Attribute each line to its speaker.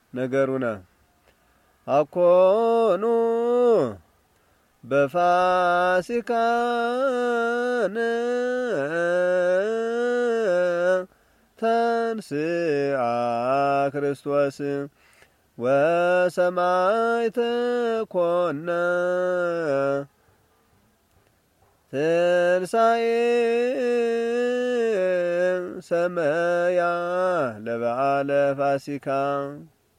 Speaker 1: ነገሩና አኮኑ በፋሲካነ ተንሥአ ክርስቶስ ወሰማዕተ ኮነ ትንሣኤ ሰመያ ለበዓለ ፋሲካ